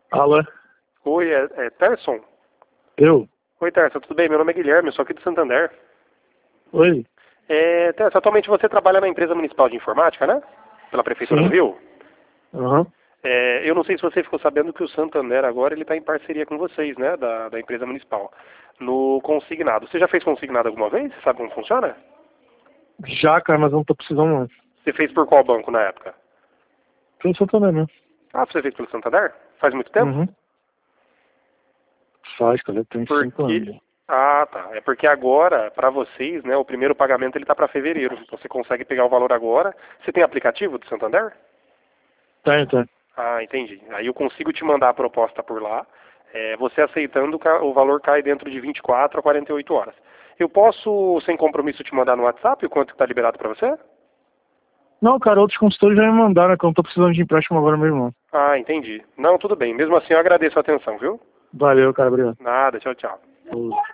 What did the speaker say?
Alô? Oi, é Terson? Eu? Oi, Terson, tudo bem? Meu nome é Guilherme, eu sou aqui do Santander. Oi? Terson, atualmente você trabalha na empresa municipal de informática, né? Pela Prefeitura do Sim? Rio. Aham. Eu não sei se você ficou sabendo que o Santander agora ele está em parceria com vocês, né? Da empresa municipal. No consignado. Você já fez consignado alguma vez? Você sabe como funciona? Já, cara, mas eu não tô precisando não. Você fez por qual banco na época? Pelo Santander, né? Ah, você fez pelo Santander? Faz muito tempo? Uhum. Faz, cara, eu tenho 5 Porque... anos. Ah, tá. É porque agora, para vocês, né, o primeiro pagamento ele tá para fevereiro. Então você consegue pegar o valor agora. Você tem aplicativo do Santander? Tem. Ah, entendi. Aí eu consigo te mandar a proposta por lá. Você aceitando, o valor cai dentro de 24 a 48 horas. Eu posso, sem compromisso, te mandar no WhatsApp o quanto está liberado para você? Não, cara, outros consultores já me mandaram, né, que eu não tô precisando de empréstimo agora mesmo, não. Ah, entendi. Não, tudo bem. Mesmo assim, eu agradeço a atenção, viu? Valeu, cara, obrigado. Nada, tchau, tchau. Falou.